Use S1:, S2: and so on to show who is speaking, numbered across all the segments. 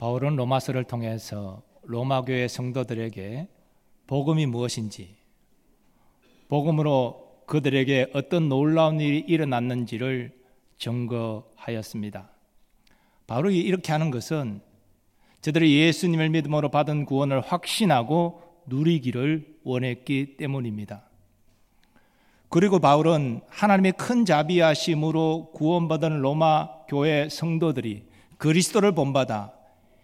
S1: 바울은 로마서를 통해서 로마 교회 성도들에게 복음이 무엇인지, 복음으로 그들에게 어떤 놀라운 일이 일어났는지를 증거하였습니다. 바울이 이렇게 하는 것은 저들이 예수님을 믿음으로 받은 구원을 확신하고 누리기를 원했기 때문입니다. 그리고 바울은 하나님의 큰 자비하심으로 구원받은 로마 교회 성도들이 그리스도를 본받아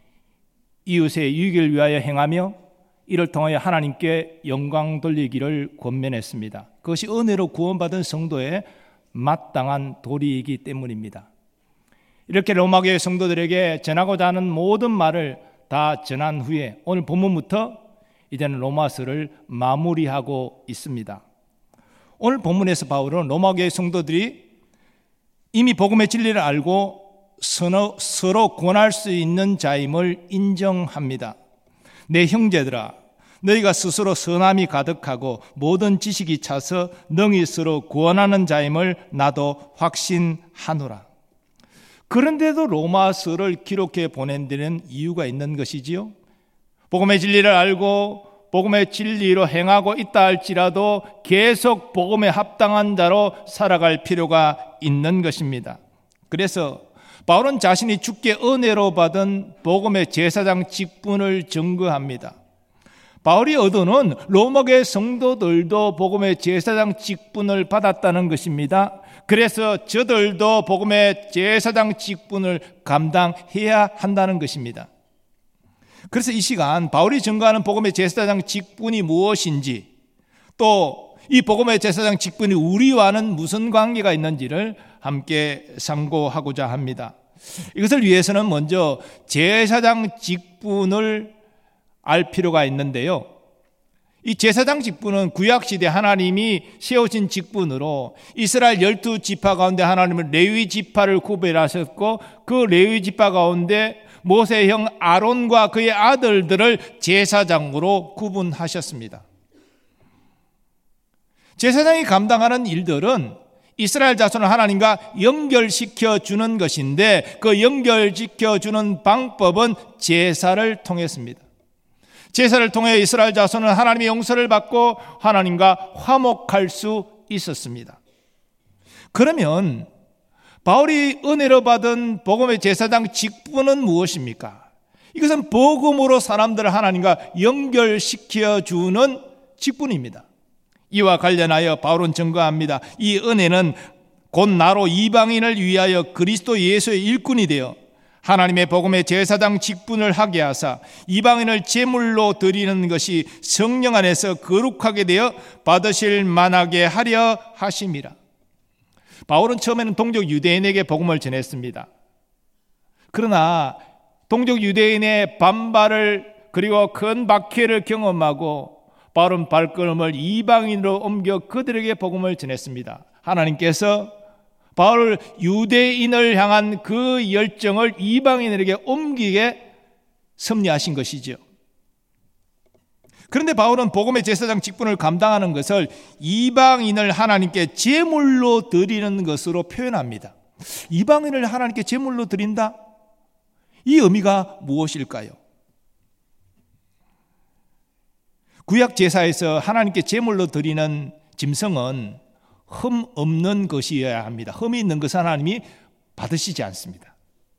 S1: 이웃의 유익을 위하여 행하며 이를 통하여 하나님께 영광 돌리기를 권면했습니다. 그것이 은혜로 구원받은 성도의 마땅한 도리이기 때문입니다. 이렇게 로마교회 성도들에게 전하고자 하는 모든 말을 다 전한 후에 오늘 본문부터 이제는 로마서를 마무리하고 있습니다. 오늘 본문에서 바울은 로마교회 성도들이 이미 복음의 진리를 알고 서로 구원할 수 있는 자임을 인정합니다. 내 형제들아, 너희가 스스로 선함이 가득하고 모든 지식이 차서 능히 서로 구원하는 자임을 나도 확신하노라. 그런데도 로마서를 기록해 보낸 데는 이유가 있는 것이지요. 복음의 진리를 알고 복음의 진리로 행하고 있다 할지라도 계속 복음에 합당한 자로 살아갈 필요가 있는 것입니다. 그래서 바울은 자신이 주께 은혜로 받은 복음의 제사장 직분을 증거합니다. 바울이 얻어놓은 로마교회 성도들도 복음의 제사장 직분을 받았다는 것입니다. 그래서 저들도 복음의 제사장 직분을 감당해야 한다는 것입니다. 그래서 이 시간 바울이 증거하는 복음의 제사장 직분이 무엇인지, 또 이 복음의 제사장 직분이 우리와는 무슨 관계가 있는지를 함께 상고하고자 합니다. 이것을 위해서는 먼저 제사장 직분을 알 필요가 있는데요. 이 제사장 직분은 구약시대 하나님이 세우신 직분으로 이스라엘 12지파 가운데 하나님은 레위 지파를 구별하셨고 그 레위 지파 가운데 모세의 형 아론과 그의 아들들을 제사장으로 구분하셨습니다. 제사장이 감당하는 일들은 이스라엘 자손을 하나님과 연결시켜 주는 것인데 그 연결시켜 주는 방법은 제사를 통했습니다. 제사를 통해 이스라엘 자손은 하나님의 용서를 받고 하나님과 화목할 수 있었습니다. 그러면 바울이 은혜로 받은 복음의 제사장 직분은 무엇입니까? 이것은 복음으로 사람들을 하나님과 연결시켜 주는 직분입니다. 이와 관련하여 바울은 증거합니다. 이 은혜는 곧 나로 이방인을 위하여 그리스도 예수의 일꾼이 되어 하나님의 복음의 제사장 직분을 하게 하사 이방인을 제물로 드리는 것이 성령 안에서 거룩하게 되어 받으실 만하게 하려 하심이라. 바울은 처음에는 동족 유대인에게 복음을 전했습니다. 그러나 동족 유대인의 반발을 그리고 큰 박해를 경험하고 바울은 발걸음을 이방인으로 옮겨 그들에게 복음을 전했습니다. 하나님께서 바울을 유대인을 향한 그 열정을 이방인에게 옮기게 섭리하신 것이죠. 그런데 바울은 복음의 제사장 직분을 감당하는 것을 이방인을 하나님께 제물로 드리는 것으로 표현합니다. 이방인을 하나님께 제물로 드린다? 이 의미가 무엇일까요? 구약 제사에서 하나님께 제물로 드리는 짐승은 흠 없는 것이어야 합니다. 흠이 있는 것은 하나님이 받으시지 않습니다.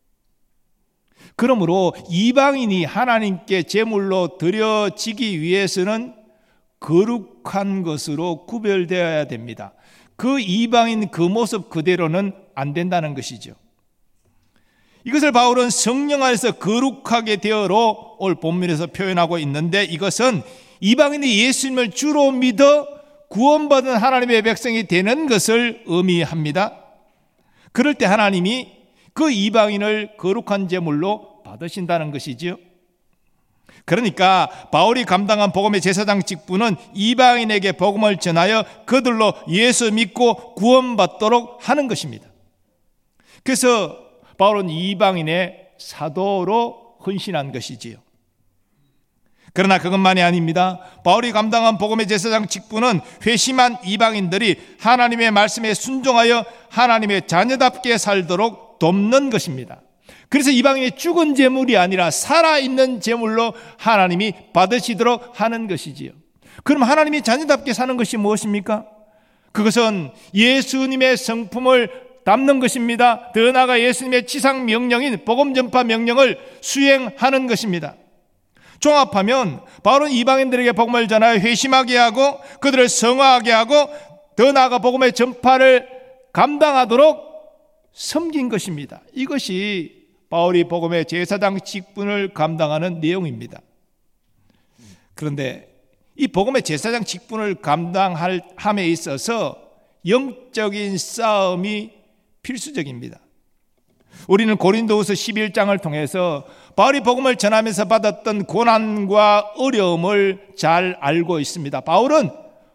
S1: 그러므로 이방인이 하나님께 제물로 드려지기 위해서는 거룩한 것으로 구별되어야 됩니다. 그 이방인 그 모습 그대로는 안 된다는 것이죠. 이것을 바울은 성령 안에서 거룩하게 되어로 오늘 본문에서 표현하고 있는데 이것은 이방인이 예수님을 주로 믿어 구원받은 하나님의 백성이 되는 것을 의미합니다. 그럴 때 하나님이 그 이방인을 거룩한 제물로 받으신다는 것이지요. 그러니까 바울이 감당한 복음의 제사장 직분은 이방인에게 복음을 전하여 그들로 예수 믿고 구원받도록 하는 것입니다. 그래서 바울은 이방인의 사도로 헌신한 것이지요. 그러나 그것만이 아닙니다. 바울이 감당한 복음의 제사장 직분은 회심한 이방인들이 하나님의 말씀에 순종하여 하나님의 자녀답게 살도록 돕는 것입니다. 그래서 이방인이 죽은 제물이 아니라 살아있는 제물로 하나님이 받으시도록 하는 것이지요. 그럼 하나님이 자녀답게 사는 것이 무엇입니까? 그것은 예수님의 성품을 담는 것입니다. 더 나아가 예수님의 지상 명령인 복음 전파 명령을 수행하는 것입니다. 종합하면 바울은 이방인들에게 복음을 전하여 회심하게 하고 그들을 성화하게 하고 더 나아가 복음의 전파를 감당하도록 섬긴 것입니다. 이것이 바울이 복음의 제사장 직분을 감당하는 내용입니다. 그런데 이 복음의 제사장 직분을 감당함에 있어서 영적인 싸움이 필수적입니다. 우리는 고린도후서 11장을 통해서 바울이 복음을 전하면서 받았던 고난과 어려움을 잘 알고 있습니다. 바울은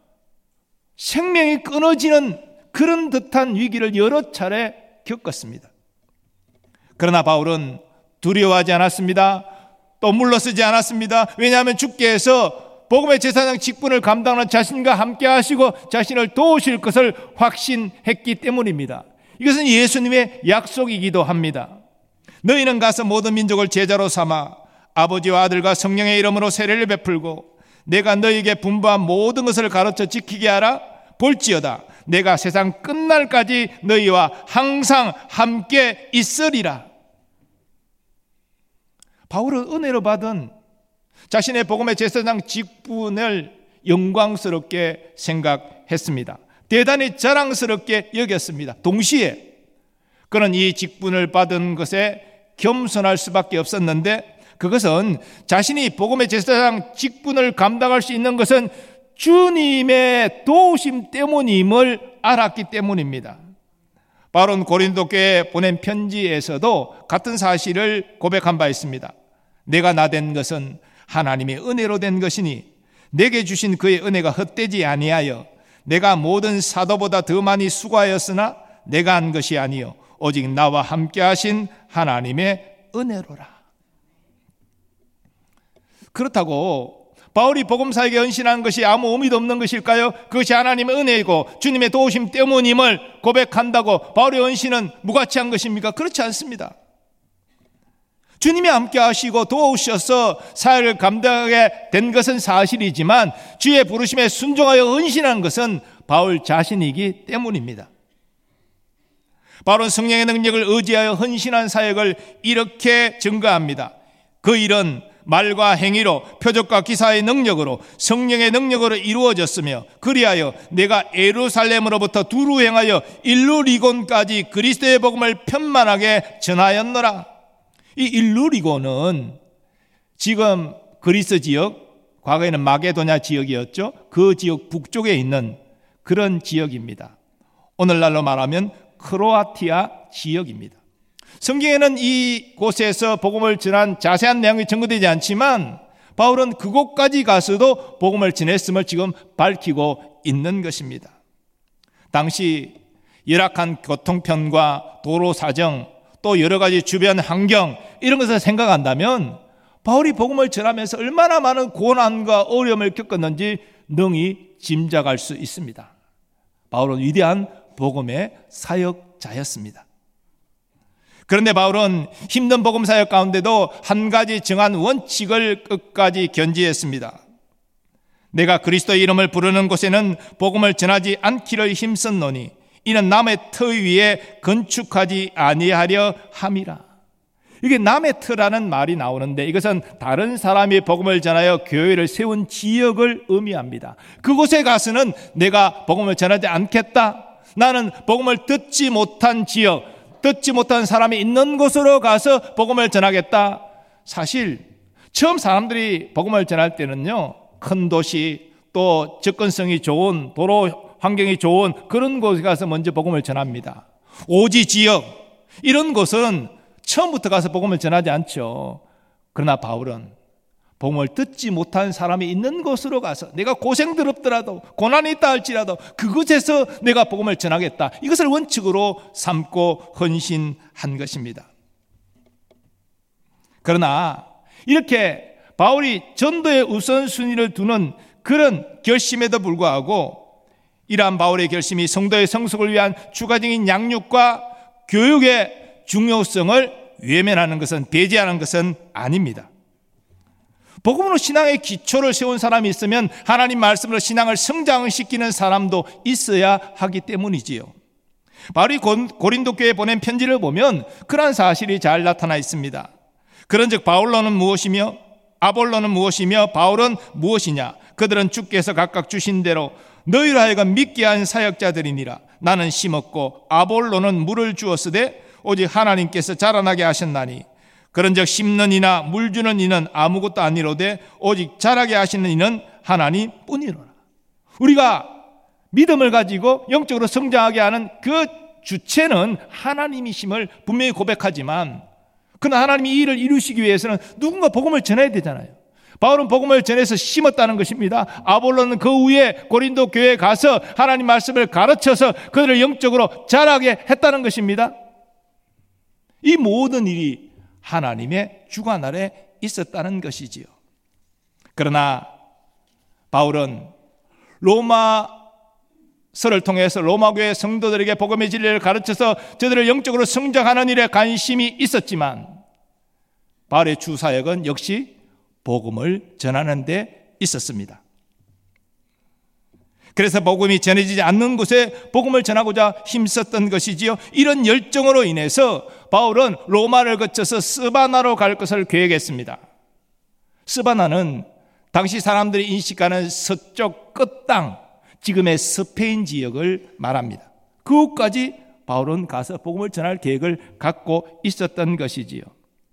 S1: 생명이 끊어지는 그런 듯한 위기를 여러 차례 겪었습니다. 그러나 바울은 두려워하지 않았습니다. 또 물러서지 않았습니다. 왜냐하면 주께서 복음의 제사장 직분을 감당하는 자신과 함께 하시고 자신을 도우실 것을 확신했기 때문입니다. 이것은 예수님의 약속이기도 합니다. 너희는 가서 모든 민족을 제자로 삼아 아버지와 아들과 성령의 이름으로 세례를 베풀고 내가 너희에게 분부한 모든 것을 가르쳐 지키게 하라. 볼지어다 내가 세상 끝날까지 너희와 항상 함께 있으리라. 바울은 은혜로 받은 자신의 복음의 제사장 직분을 영광스럽게 생각했습니다. 대단히 자랑스럽게 여겼습니다. 동시에 그는 이 직분을 받은 것에 겸손할 수밖에 없었는데 그것은 자신이 복음의 제사장 직분을 감당할 수 있는 것은 주님의 도우심 때문임을 알았기 때문입니다. 바울은 고린도 교회에 보낸 편지에서도 같은 사실을 고백한 바 있습니다. 내가 나된 것은 하나님의 은혜로 된 것이니 내게 주신 그의 은혜가 헛되지 아니하여 내가 모든 사도보다 더 많이 수고하였으나 내가 한 것이 아니요 오직 나와 함께 하신 하나님의 은혜로라. 그렇다고 바울이 복음사에게 헌신한 것이 아무 의미도 없는 것일까요? 그것이 하나님의 은혜이고 주님의 도우심 때문임을 고백한다고 바울의 헌신은 무가치한 것입니까? 그렇지 않습니다. 주님이 함께 하시고 도우셔서 사역을 감당하게 된 것은 사실이지만 주의 부르심에 순종하여 헌신한 것은 바울 자신이기 때문입니다. 바울은 성령의 능력을 의지하여 헌신한 사역을 이렇게 증거합니다. 그 일은 말과 행위로 표적과 기사의 능력으로 성령의 능력으로 이루어졌으며 그리하여 내가 예루살렘으로부터 두루 행하여 일루리곤까지 그리스도의 복음을 편만하게 전하였노라. 이 일루리곤은 지금 그리스 지역, 과거에는 마게도냐 지역이었죠. 그 지역 북쪽에 있는 그런 지역입니다. 오늘날로 말하면 크로아티아 지역입니다. 성경에는 이곳에서 복음을 전한 자세한 내용이 전거되지 않지만 바울은 그곳까지 가서도 복음을 전했음을 지금 밝히고 있는 것입니다. 당시 열악한 교통편과 도로 사정 또 여러 가지 주변 환경 이런 것을 생각한다면 바울이 복음을 전하면서 얼마나 많은 고난과 어려움을 겪었는지 능히 짐작할 수 있습니다. 바울은 위대한 복음의 사역자였습니다. 그런데 바울은 힘든 복음 사역 가운데도 한 가지 정한 원칙을 끝까지 견지했습니다. 내가 그리스도의 이름을 부르는 곳에는 복음을 전하지 않기를 힘썼노니 이는 남의 터 위에 건축하지 아니하려 함이라. 이게 남의 터라는 말이 나오는데 이것은 다른 사람이 복음을 전하여 교회를 세운 지역을 의미합니다. 그곳에 가서는 내가 복음을 전하지 않겠다. 나는 복음을 듣지 못한 지역, 듣지 못한 사람이 있는 곳으로 가서 복음을 전하겠다. 사실 처음 사람들이 복음을 전할 때는요, 큰 도시 또 접근성이 좋은 도로 환경이 좋은 그런 곳에 가서 먼저 복음을 전합니다. 오지 지역 이런 곳은 처음부터 가서 복음을 전하지 않죠. 그러나 바울은 복음을 듣지 못한 사람이 있는 곳으로 가서 내가 고생스럽더라도 고난이 있다 할지라도 그곳에서 내가 복음을 전하겠다. 이것을 원칙으로 삼고 헌신한 것입니다. 그러나 이렇게 바울이 전도의 우선순위를 두는 그런 결심에도 불구하고 이러한 바울의 결심이 성도의 성숙을 위한 추가적인 양육과 교육의 중요성을 외면하는 것은, 배제하는 것은 아닙니다. 복음으로 신앙의 기초를 세운 사람이 있으면 하나님 말씀으로 신앙을 성장시키는 사람도 있어야 하기 때문이지요. 바울이 고린도 교회에 보낸 편지를 보면 그러한 사실이 잘 나타나 있습니다. 그런즉 바울로는 무엇이며 아볼로는 무엇이며 바울은 무엇이냐? 그들은 주께서 각각 주신 대로 너희로 하여금 믿게 한 사역자들이니라. 나는 심었고 아볼로는 물을 주었으되 오직 하나님께서 자라나게 하셨나니 그런즉 심는 이나 물 주는 이는 아무것도 아니로되 오직 자라게 하시는 이는 하나님뿐이로라. 우리가 믿음을 가지고 영적으로 성장하게 하는 그 주체는 하나님이심을 분명히 고백하지만, 그러나 하나님이 이 일을 이루시기 위해서는 누군가 복음을 전해야 되잖아요. 바울은 복음을 전해서 심었다는 것입니다. 아볼로는 그 후에 고린도 교회에 가서 하나님 말씀을 가르쳐서 그들을 영적으로 자라게 했다는 것입니다. 이 모든 일이 하나님의 주관 아래 있었다는 것이지요. 그러나 바울은 로마서를 통해서 로마 교회 성도들에게 복음의 진리를 가르쳐서 저들을 영적으로 성장하는 일에 관심이 있었지만, 바울의 주 사역은 역시 복음을 전하는 데 있었습니다. 그래서 복음이 전해지지 않는 곳에 복음을 전하고자 힘썼던 것이지요. 이런 열정으로 인해서 바울은 로마를 거쳐서 스바나로 갈 것을 계획했습니다. 스바나는 당시 사람들이 인식하는 서쪽 끝땅, 지금의 스페인 지역을 말합니다. 그곳까지 바울은 가서 복음을 전할 계획을 갖고 있었던 것이지요.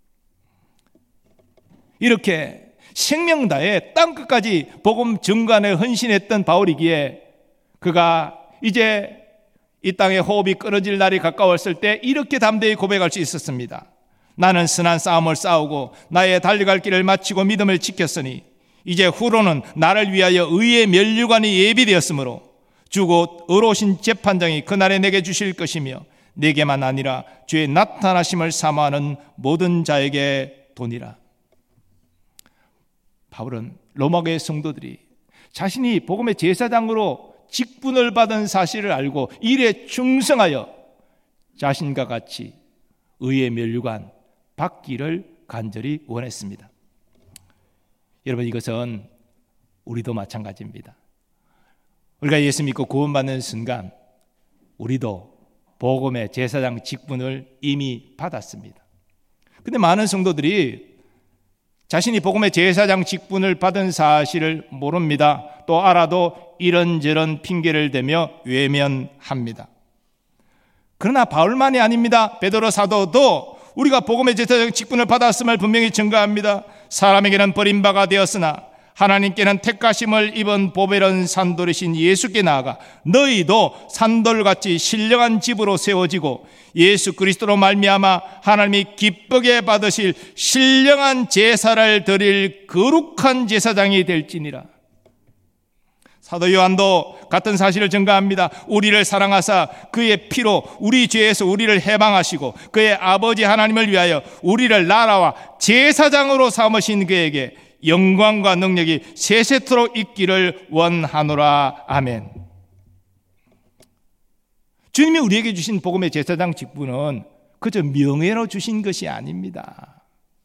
S1: 이렇게 생명 다해 땅끝까지 복음 전관에 헌신했던 바울이기에 그가 이제 이 땅의 호흡이 끊어질 날이 가까웠을 때 이렇게 담대히 고백할 수 있었습니다. 나는 선한 싸움을 싸우고 나의 달려갈 길을 마치고 믿음을 지켰으니 이제 후로는 나를 위하여 의의 면류관이 예비되었으므로 주곧 의로우신 재판장이 그날에 내게 주실 것이며 내게만 아니라 주의 나타나심을 사모하는 모든 자에게 도니라. 바울은 로마교회 성도들이 자신이 복음의 제사장으로 직분을 받은 사실을 알고 일에 충성하여 자신과 같이 의의 면류관 받기를 간절히 원했습니다. 여러분, 이것은 우리도 마찬가지입니다. 우리가 예수 믿고 구원받는 순간 우리도 복음의 제사장 직분을 이미 받았습니다. 그런데 많은 성도들이 자신이 복음의 제사장 직분을 받은 사실을 모릅니다. 또 알아도 이런저런 핑계를 대며 외면합니다. 그러나 바울만이 아닙니다. 베드로 사도도 우리가 복음의 제사장 직분을 받았음을 분명히 증거합니다. 사람에게는 버림바가 되었으나 하나님께는 택하심을 입은 보배로운 산돌이신 예수께 나아가 너희도 산돌같이 신령한 집으로 세워지고 예수 그리스도로 말미암아 하나님이 기쁘게 받으실 신령한 제사를 드릴 거룩한 제사장이 될지니라. 사도 요한도 같은 사실을 증거합니다. 우리를 사랑하사 그의 피로 우리 죄에서 우리를 해방하시고 그의 아버지 하나님을 위하여 우리를 나라와 제사장으로 삼으신 그에게 영광과 능력이 세세토록 있기를 원하노라. 아멘. 주님이 우리에게 주신 복음의 제사장 직분은 그저 명예로 주신 것이 아닙니다.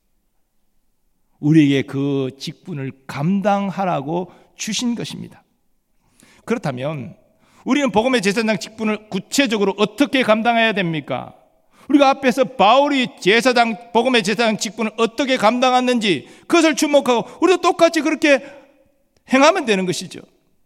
S1: 우리에게 그 직분을 감당하라고 주신 것입니다. 그렇다면 우리는 복음의 제사장 직분을 구체적으로 어떻게 감당해야 됩니까? 우리가 앞에서 바울이 복음의 제사장 직분을 어떻게 감당했는지 그것을 주목하고 우리도 똑같이 그렇게 행하면 되는 것이죠.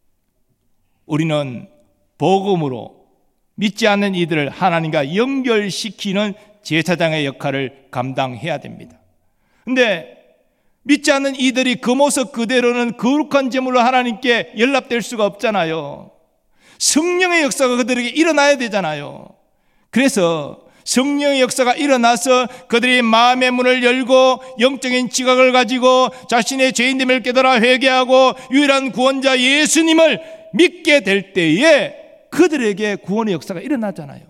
S1: 우리는 복음으로 믿지 않는 이들을 하나님과 연결시키는 제사장의 역할을 감당해야 됩니다. 그런데 믿지 않는 이들이 그 모습 그대로는 거룩한 제물로 하나님께 연락될 수가 없잖아요. 성령의 역사가 그들에게 일어나야 되잖아요. 그래서 성령의 역사가 일어나서 그들이 마음의 문을 열고 영적인 지각을 가지고 자신의 죄인됨을 깨달아 회개하고 유일한 구원자 예수님을 믿게 될 때에 그들에게 구원의 역사가 일어나잖아요.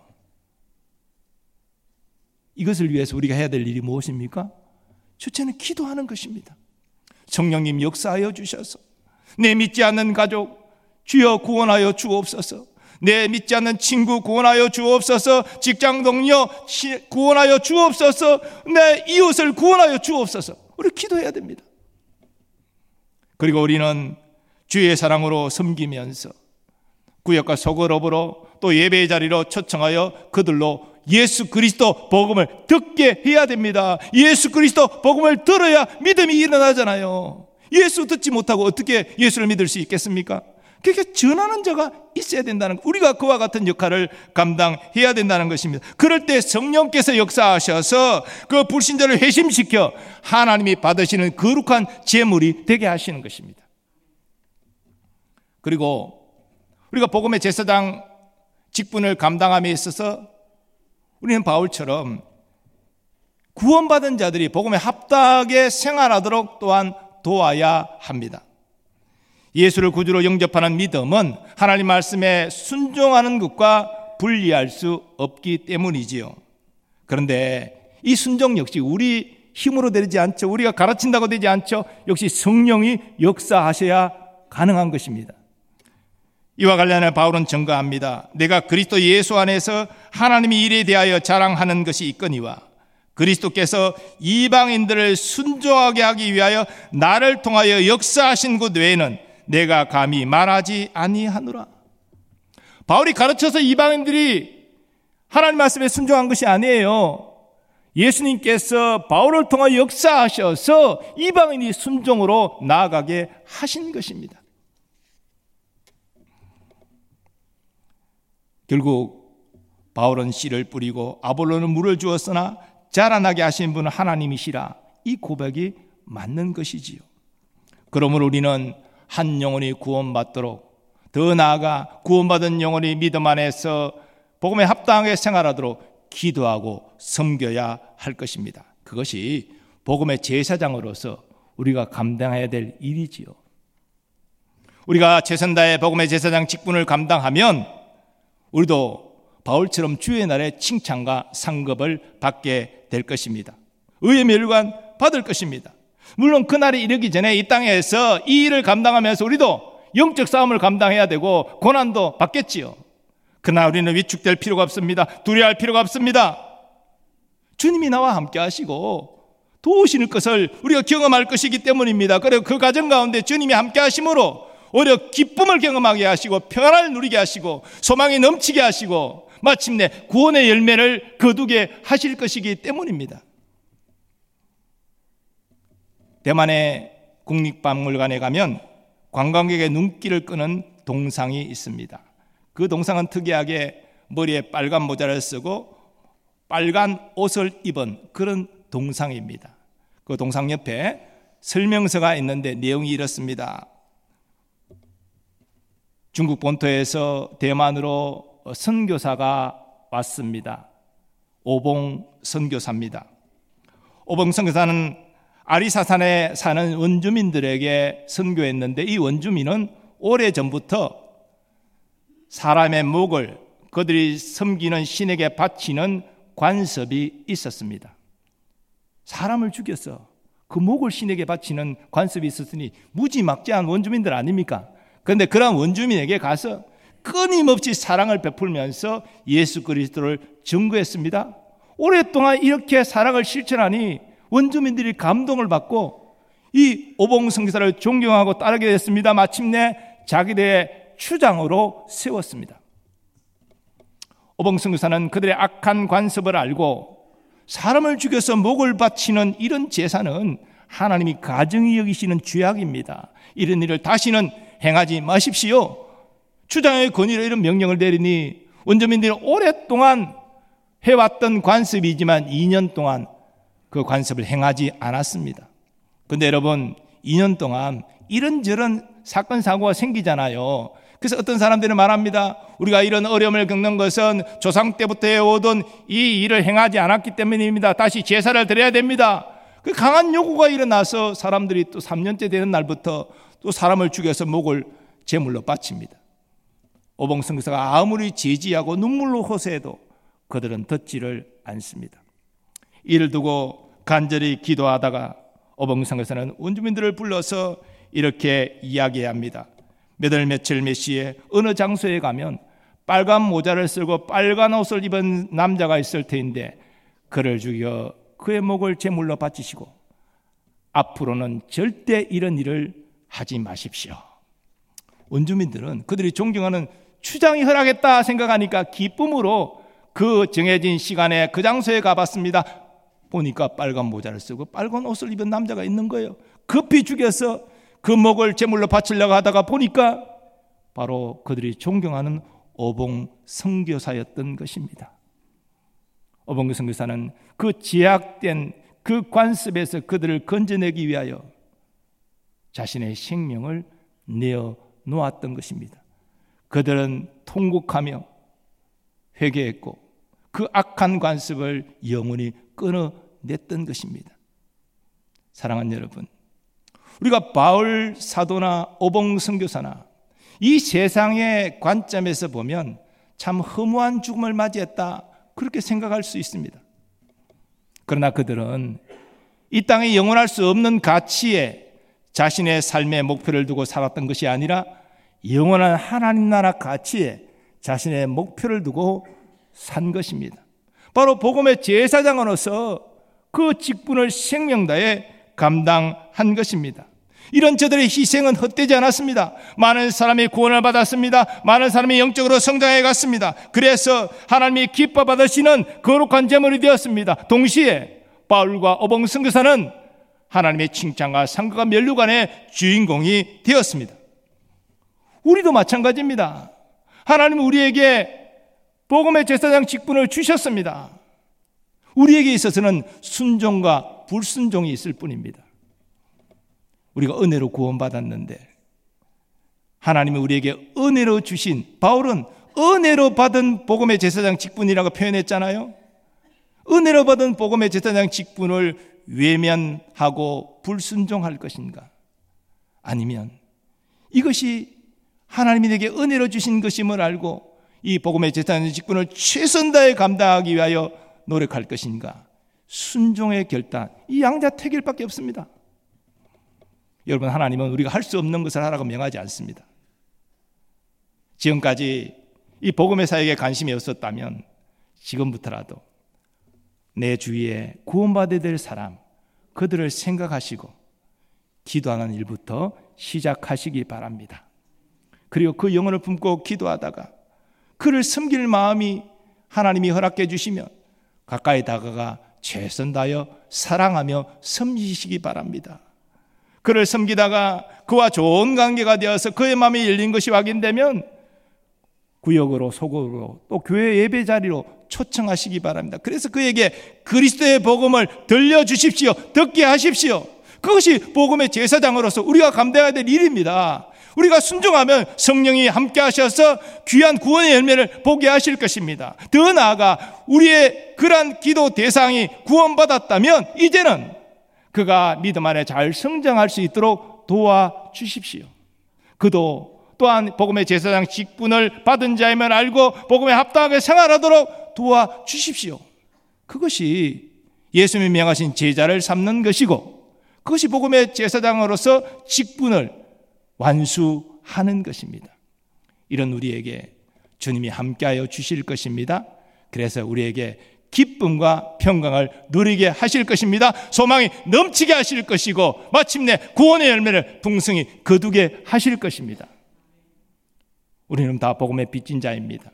S1: 이것을 위해서 우리가 해야 될 일이 무엇입니까? 첫째는 기도하는 것입니다. 성령님 역사하여 주셔서 내 믿지 않는 가족 주여 구원하여 주옵소서. 내 믿지 않는 친구 구원하여 주옵소서, 직장 동료 구원하여 주옵소서, 내 이웃을 구원하여 주옵소서. 우리 기도해야 됩니다. 그리고 우리는 주의 사랑으로 섬기면서 구역과 소그룹으로 또 예배의 자리로 초청하여 그들로 예수 그리스도 복음을 듣게 해야 됩니다. 예수 그리스도 복음을 들어야 믿음이 일어나잖아요. 예수 듣지 못하고 어떻게 예수를 믿을 수 있겠습니까? 그렇게 전하는 자가 있어야 된다는 것, 우리가 그와 같은 역할을 감당해야 된다는 것입니다. 그럴 때 성령께서 역사하셔서 그 불신자를 회심시켜 하나님이 받으시는 거룩한 제물이 되게 하시는 것입니다. 그리고 우리가 복음의 제사장 직분을 감당함에 있어서 우리는 바울처럼 구원받은 자들이 복음에 합당하게 생활하도록 또한 도와야 합니다. 예수를 구주로 영접하는 믿음은 하나님 말씀에 순종하는 것과 분리할 수 없기 때문이지요. 그런데 이 순종 역시 우리 힘으로 되지 않죠. 우리가 가르친다고 되지 않죠. 역시 성령이 역사하셔야 가능한 것입니다. 이와 관련해 바울은 증거합니다. 내가 그리스도 예수 안에서 하나님의 일에 대하여 자랑하는 것이 있거니와 그리스도께서 이방인들을 순종하게 하기 위하여 나를 통하여 역사하신 것 외에는 내가 감히 말하지 아니하노라. 바울이 가르쳐서 이방인들이 하나님 말씀에 순종한 것이 아니에요. 예수님께서 바울을 통하여 역사하셔서 이방인이 순종으로 나아가게 하신 것입니다. 결국 바울은 씨를 뿌리고 아볼로는 물을 주었으나 자라나게 하신 분은 하나님이시라. 이 고백이 맞는 것이지요. 그러므로 우리는 한 영혼이 구원받도록, 더 나아가 구원받은 영혼이 믿음 안에서 복음에 합당하게 생활하도록 기도하고 섬겨야 할 것입니다. 그것이 복음의 제사장으로서 우리가 감당해야 될 일이지요. 우리가 최선다의 복음의 제사장 직분을 감당하면 우리도 바울처럼 주의 날에 칭찬과 상급을 받게 될 것입니다. 의의 멸관 받을 것입니다. 물론 그날이 이르기 전에 이 땅에서 이 일을 감당하면서 우리도 영적 싸움을 감당해야 되고 고난도 받겠지요. 그러나 우리는 위축될 필요가 없습니다. 두려워할 필요가 없습니다. 주님이 나와 함께 하시고 도우시는 것을 우리가 경험할 것이기 때문입니다. 그리고 그 과정 가운데 주님이 함께 하심으로 오히려 기쁨을 경험하게 하시고 평안을 누리게 하시고 소망이 넘치게 하시고 마침내 구원의 열매를 거두게 하실 것이기 때문입니다. 대만의 국립박물관에 가면 관광객의 눈길을 끄는 동상이 있습니다. 그 동상은 특이하게 머리에 빨간 모자를 쓰고 빨간 옷을 입은 그런 동상입니다. 그 동상 옆에 설명서가 있는데 내용이 이렇습니다. 중국 본토에서 대만으로 선교사가 왔습니다. 오봉 선교사입니다. 오봉 선교사는 아리사산에 사는 원주민들에게 선교했는데 이 원주민은 오래전부터 사람의 목을 그들이 섬기는 신에게 바치는 관습이 있었습니다. 사람을 죽여서 그 목을 신에게 바치는 관습이 있었으니 무지막지한 원주민들 아닙니까? 그런데 그런 원주민에게 가서 끊임없이 사랑을 베풀면서 예수 그리스도를 증거했습니다. 오랫동안 이렇게 사랑을 실천하니 원주민들이 감동을 받고 이 오봉 선교사를 존경하고 따르게 됐습니다. 마침내 자기들의 추장으로 세웠습니다. 오봉 선교사는 그들의 악한 관습을 알고 사람을 죽여서 목을 바치는 이런 제사는 하나님이 가증히 여기시는 죄악입니다. 이런 일을 다시는 행하지 마십시오. 추장의 권위로 이런 명령을 내리니 원주민들이 오랫동안 해왔던 관습이지만 2년 동안 그 관습을 행하지 않았습니다. 그런데 여러분 2년 동안 이런저런 사건 사고가 생기잖아요. 그래서 어떤 사람들은 말합니다. 우리가 이런 어려움을 겪는 것은 조상 때부터 해오던 이 일을 행하지 않았기 때문입니다. 다시 제사를 드려야 됩니다. 그 강한 요구가 일어나서 사람들이 또 3년째 되는 날부터 또 사람을 죽여서 목을 제물로 바칩니다. 오봉 선교사가 아무리 제지하고 눈물로 호소해도 그들은 듣지를 않습니다. 이를 두고 간절히 기도하다가 오봉 선교사는 원주민들을 불러서 이렇게 이야기합니다. 몇 월 며칠 몇 시에 어느 장소에 가면 빨간 모자를 쓰고 빨간 옷을 입은 남자가 있을 터인데 그를 죽여 그의 목을 제물로 바치시고 앞으로는 절대 이런 일을 하지 마십시오. 원주민들은 그들이 존경하는 추장이 허락했다 생각하니까 기쁨으로 그 정해진 시간에 그 장소에 가봤습니다. 보니까 빨간 모자를 쓰고 빨간 옷을 입은 남자가 있는 거예요. 급히 죽여서 그 목을 제물로 바치려고 하다가 보니까 바로 그들이 존경하는 오봉 선교사였던 것입니다. 오봉 선교사는 그 제약된 그 관습에서 그들을 건져내기 위하여 자신의 생명을 내어 놓았던 것입니다. 그들은 통곡하며 회개했고 그 악한 관습을 영원히 끊어냈던 것입니다. 사랑하는 여러분, 우리가 바울 사도나 오봉 선교사나 이 세상의 관점에서 보면 참 허무한 죽음을 맞이했다 그렇게 생각할 수 있습니다. 그러나 그들은 이 땅에 영원할 수 없는 가치에 자신의 삶의 목표를 두고 살았던 것이 아니라 영원한 하나님 나라 가치에 자신의 목표를 두고 산 것입니다. 바로 복음의 제사장으로서 그 직분을 생명 다해 감당한 것입니다. 이런 저들의 희생은 헛되지 않았습니다. 많은 사람이 구원을 받았습니다. 많은 사람이 영적으로 성장해 갔습니다. 그래서 하나님이 기뻐 받으시는 거룩한 제물이 되었습니다. 동시에 바울과 오봉 선교사는 하나님의 칭찬과 상급과 면류관의 주인공이 되었습니다. 우리도 마찬가지입니다. 하나님은 우리에게 복음의 제사장 직분을 주셨습니다. 우리에게 있어서는 순종과 불순종이 있을 뿐입니다. 우리가 은혜로 구원받았는데 하나님이 우리에게 은혜로 주신, 바울은 은혜로 받은 복음의 제사장 직분이라고 표현했잖아요. 은혜로 받은 복음의 제사장 직분을 외면하고 불순종할 것인가? 아니면 이것이 하나님이 내게 은혜로 주신 것임을 알고 이 복음의 제사장 직분을 최선 다해 감당하기 위하여 노력할 것인가? 순종의 결단, 이 양자택일밖에 없습니다. 여러분, 하나님은 우리가 할 수 없는 것을 하라고 명하지 않습니다. 지금까지 이 복음의 사역에 관심이 없었다면 지금부터라도 내 주위에 구원받아야 될 사람, 그들을 생각하시고 기도하는 일부터 시작하시기 바랍니다. 그리고 그 영혼을 품고 기도하다가 그를 섬길 마음이 하나님이 허락해 주시면 가까이 다가가 최선 다하여 사랑하며 섬기시기 바랍니다. 그를 섬기다가 그와 좋은 관계가 되어서 그의 마음이 열린 것이 확인되면 구역으로 소극으로 또 교회 예배 자리로 초청하시기 바랍니다. 그래서 그에게 그리스도의 복음을 들려주십시오. 듣게 하십시오. 그것이 복음의 제사장으로서 우리가 감당해야 될 일입니다. 우리가 순종하면 성령이 함께 하셔서 귀한 구원의 열매를 보게 하실 것입니다. 더 나아가 우리의 그러한 기도 대상이 구원받았다면 이제는 그가 믿음 안에 잘 성장할 수 있도록 도와주십시오. 그도 또한 복음의 제사장 직분을 받은 자임을 알고 복음에 합당하게 생활하도록 도와주십시오. 그것이 예수님이 명하신 제자를 삼는 것이고 그것이 복음의 제사장으로서 직분을 완수하는 것입니다. 이런 우리에게 주님이 함께하여 주실 것입니다. 그래서 우리에게 기쁨과 평강을 누리게 하실 것입니다. 소망이 넘치게 하실 것이고 마침내 구원의 열매를 풍성히 거두게 하실 것입니다. 우리는 다 복음의 빚진 자입니다.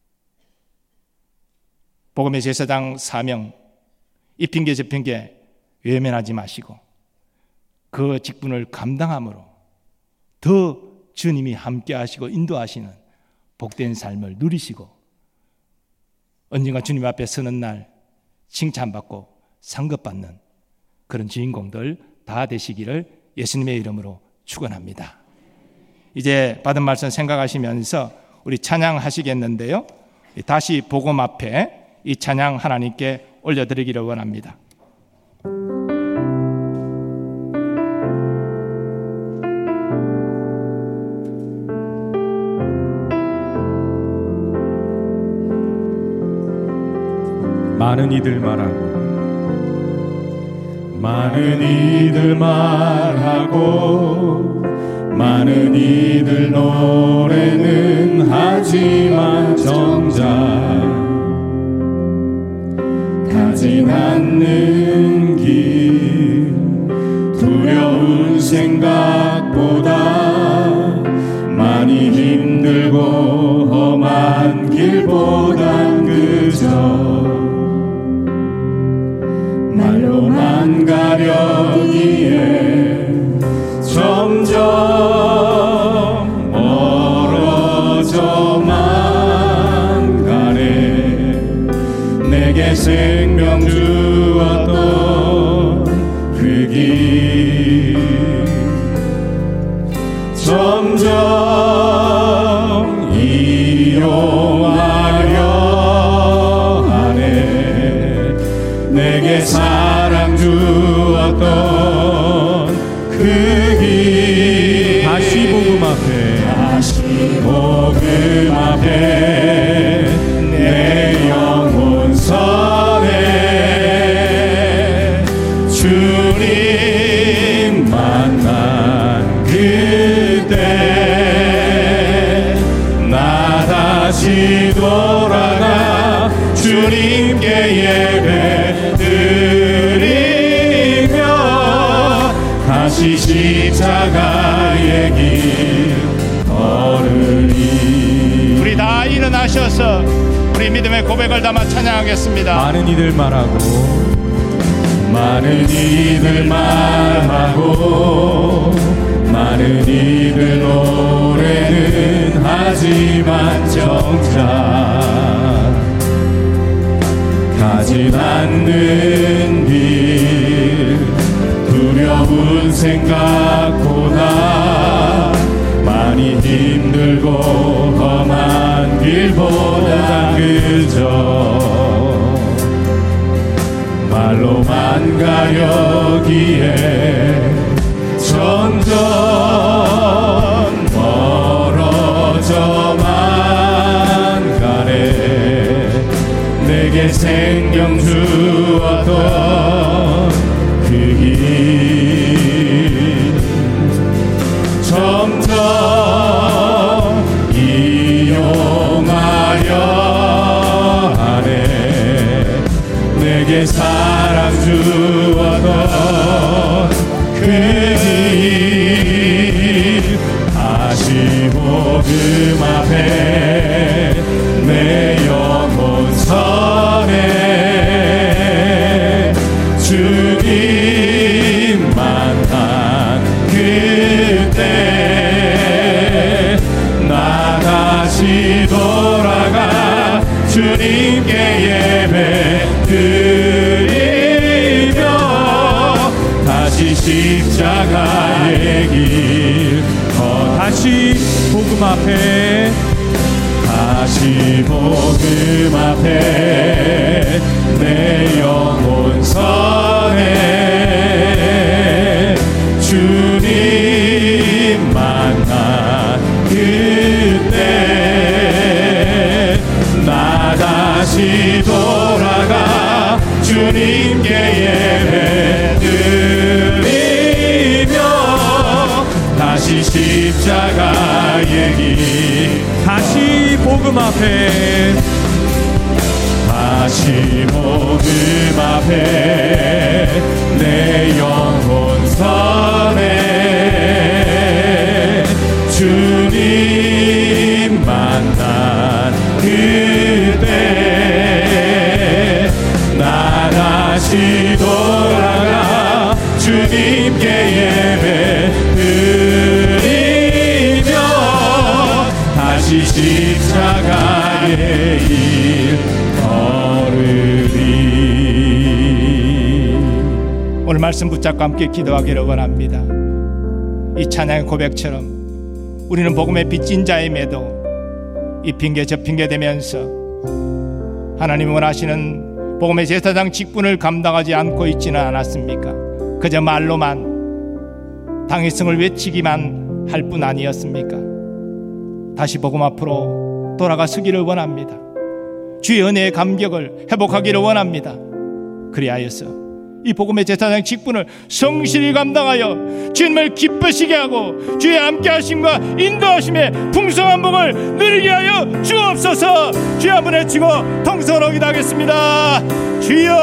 S1: 복음의 제사장 사명, 이 핑계 저 핑계 외면하지 마시고 그 직분을 감당함으로 더 주님이 함께 하시고 인도하시는 복된 삶을 누리시고 언젠가 주님 앞에 서는 날 칭찬받고 상급받는 그런 주인공들 다 되시기를 예수님의 이름으로 축원합니다. 이제 받은 말씀 생각하시면서 우리 찬양하시겠는데요. 다시 복음 앞에 이 찬양 하나님께 올려드리기를 원합니다.
S2: 많은 이들 말하고 많은 이들 말하고 많은 이들 노래는 하지만 정작 가진 않는 길 두려운 생각보다 많이 힘들고 험한 길보단 그저 말로만 가려기에 점점 멀어져만 가네. 내게 생명 주었던 그 길 점점 이용하려 하네. 내게 사랑 주었던 그 길 다시 복음 앞에 내 영혼 선해 주님 만난 그때 나 다시 돌아가 주님께 예배 드리며 다시 십자가의 길 걸으리.
S1: 우리 다 일어나셔서 우리 믿음의 고백을 담아 찬양하겠습니다.
S2: 많은 이들 말하고 많은 이들 말하고 많은 이들 노래는 하지만 정작 가진 않는 길 두려운 생각보다 많이 힘들고 험한 길보다 그저 말로만 가려기에 점점 멀어져만 가네. 내게 생명 주었던 그 길 점점 이용하려 하네. 내게 사랑 주었던 그 길 다시 복음 앞에 내 영혼 선해 주님 만난 그때 나 다시 돌아가 주님께 예배 드리며 다시 십자가의 길 다시 복음 앞에 다시 복음 앞에 내 영혼 선해 주님 만난 그때 나 다시 돌아가 주님께 예배 드리며 다시 십자가의 길 다시 복음 앞에 다시 복음 앞에 내 영혼 선해 주님 만난 그때 나 다시 돌아가 주님께 예배 드리며 다시 십자가의 길 걸으리.
S1: 오늘 말씀 붙잡고 함께 기도하기를 원합니다. 이 찬양의 고백처럼 우리는 복음의 빚진 자임에도 이 핑계 저 핑계 대면서 하나님이 원하시는 복음의 제사장 직분을 감당하지 않고 있지는 않았습니까? 그저 말로만 당위성을 외치기만 할 뿐 아니었습니까? 다시 복음 앞으로 돌아가 서기를 원합니다. 주의 은혜의 감격을 회복하기를 원합니다. 그리하여서 이 복음의 제사장 직분을 성실히 감당하여 주님을 기쁘시게 하고 주의 함께 하심과 인도하심에 풍성한 복을 누리게 하여 주옵소서. 주여 한번 외치고 통성으로 기도하겠습니다. 주여,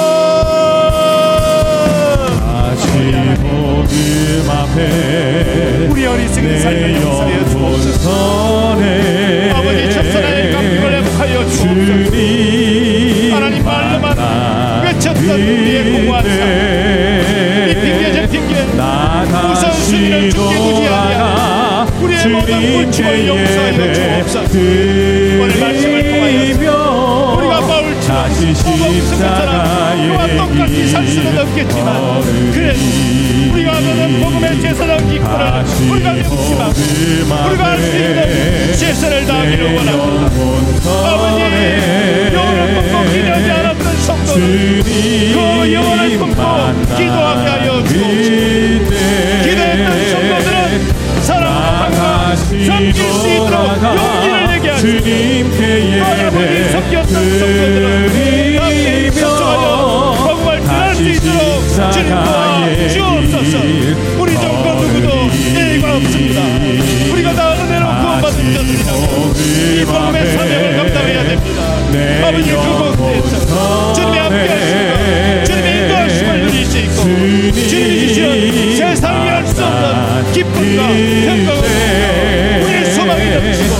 S2: 다시 복음 앞에
S1: 우리 어리석은 삶을 용서하여 주옵소서. 아버지 첫사랑의 감격을 회복하여 주옵소서. 하나님 말로만 외쳤던 우리의 공허한 삶, 이 핑계 저 핑계 우선순위를 주께 두지 아니하여 우리의 모든 불충을 용서하여 주옵소서. 오늘 말씀을 통하여 우리가 바울처럼 복음성처럼 그와 똑같이 살 수는 없겠지만, 그래 우리가 하는 복음의 제사장 기쁨을 우리가 배우지만 우리가 할 수 있는 최선을 다하기를 원합니다. 아버지, 영혼을 품고 기도하지 않았던 성도는 그 영혼을 품고 기도하게 하여 주옵소서. 기도했던 성도들은 사랑과 섬길 수 있도록 용기를 내게 하시고, 아버지 섬겼던 성도들은 나에게 집중하여 복음을 전할 수 있도록 주님 도와주옵소서. 우리 중 그 누구도 예의가 없습니다. 우리가 다 은혜로 구원받은 자들이라고 이 복음의 사명을 감당해야 됩니다. 아버지, 그곳에서 주님이 함께 하시고 주님의 인도하심을 누릴 수 있고 주님이 주시는 세상이 할 수 없는 기쁨과 평강을 우리의 소망이 넘치고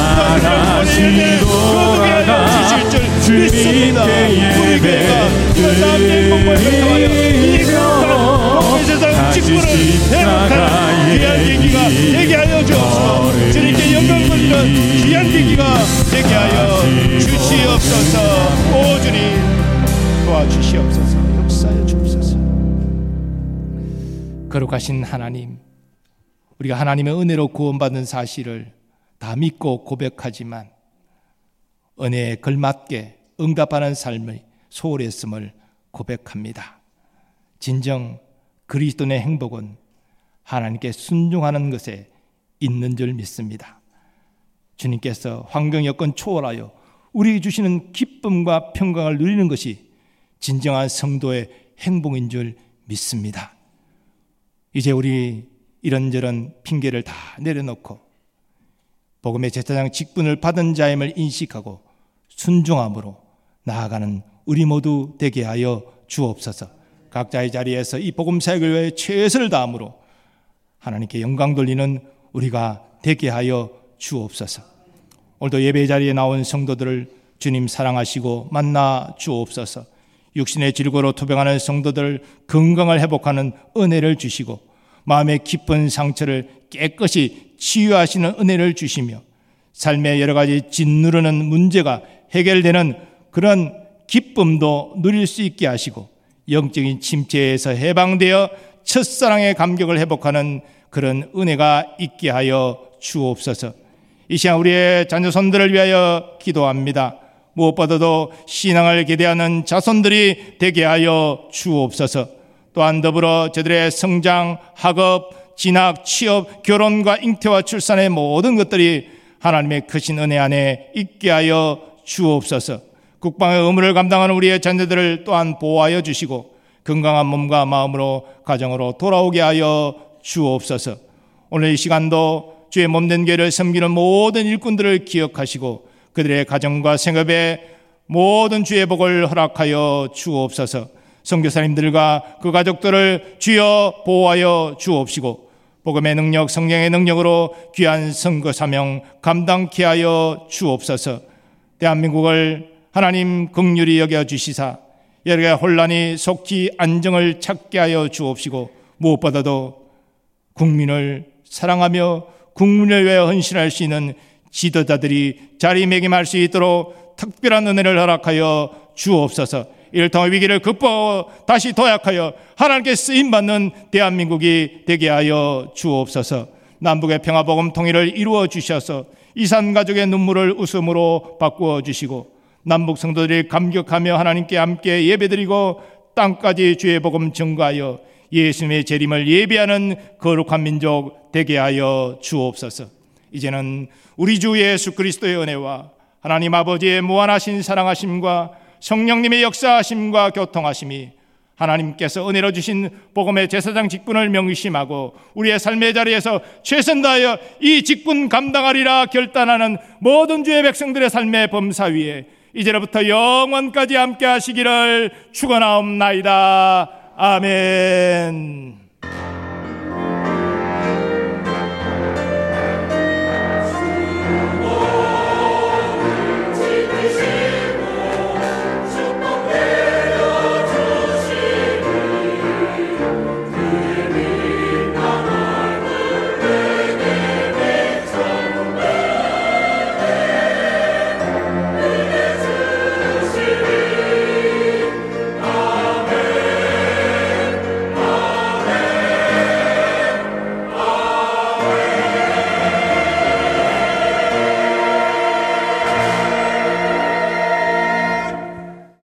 S1: 거룩에 하여 주실 줄 믿습니다. 우리 교회가 이번 다음 행복을 통하여 이 복음의 세상 직분을 회복하는 귀한 계기가 되게 하여 주옵소서. 주님께 영광 돌리는 귀한 계기가 되게 하여 주시옵소서. 오 주님, 도와주시옵소서. 역사하여 주옵소서. 거룩하신 하나님, 우리가 하나님의 은혜로 구원받은 사실을 다 믿고 고백하지만 은혜에 걸맞게 응답하는 삶의 소홀했음을 고백합니다. 진정 그리스도의 행복은 하나님께 순종하는 것에 있는 줄 믿습니다. 주님께서 환경 여건 초월하여 우리에게 주시는 기쁨과 평강을 누리는 것이 진정한 성도의 행복인 줄 믿습니다. 이제 우리 이런저런 핑계를 다 내려놓고 복음의 제사장 직분을 받은 자임을 인식하고 순종함으로 나아가는 우리 모두 되게 하여 주옵소서. 각자의 자리에서 이 복음 사역을 위해 최선을 다함으로 하나님께 영광 돌리는 우리가 되게 하여 주옵소서. 오늘도 예배 자리에 나온 성도들을 주님 사랑하시고 만나 주옵소서. 육신의 질고로 투병하는 성도들 건강을 회복하는 은혜를 주시고 마음의 깊은 상처를 깨끗이 치유하시는 은혜를 주시며 삶의 여러 가지 짓누르는 문제가 해결되는 그런 기쁨도 누릴 수 있게 하시고 영적인 침체에서 해방되어 첫사랑의 감격을 회복하는 그런 은혜가 있게 하여 주옵소서. 이 시간 우리의 자녀손들을 위하여 기도합니다. 무엇보다도 신앙을 기대하는 자손들이 되게 하여 주옵소서. 또한 더불어 저들의 성장, 학업, 진학, 취업, 결혼과 잉태와 출산의 모든 것들이 하나님의 크신 은혜 안에 있게 하여 주옵소서. 국방의 의무를 감당하는 우리의 자녀들을 또한 보호하여 주시고 건강한 몸과 마음으로 가정으로 돌아오게 하여 주옵소서. 오늘 이 시간도 주의 몸된 교회를 섬기는 모든 일꾼들을 기억하시고 그들의 가정과 생업에 모든 주의 복을 허락하여 주옵소서. 선교사님들과 그 가족들을 주여 보호하여 주옵시고 복음의 능력, 성령의 능력으로 귀한 선거 사명 감당케 하여 주옵소서. 대한민국을 하나님 긍휼히 여겨 주시사 여러 가지 혼란이 속히 안정을 찾게 하여 주옵시고 무엇보다도 국민을 사랑하며 국민을 위해 헌신할 수 있는 지도자들이 자리매김할 수 있도록 특별한 은혜를 허락하여 주옵소서. 이를 통해 위기를 극복하고 다시 도약하여 하나님께 쓰임받는 대한민국이 되게 하여 주옵소서. 남북의 평화복음 통일을 이루어 주셔서 이산가족의 눈물을 웃음으로 바꾸어 주시고 남북 성도들이 감격하며 하나님께 함께 예배드리고 땅까지 주의 복음 증거하여 예수님의 재림을 예비하는 거룩한 민족 되게 하여 주옵소서. 이제는 우리 주 예수 그리스도의 은혜와 하나님 아버지의 무한하신 사랑하심과 성령님의 역사하심과 교통하심이 하나님께서 은혜로 주신 복음의 제사장 직분을 명심하고 우리의 삶의 자리에서 최선 다하여 이 직분 감당하리라 결단하는 모든 주의 백성들의 삶의 범사 위에 이제로부터 영원까지 함께 하시기를 축원하옵나이다. 아멘.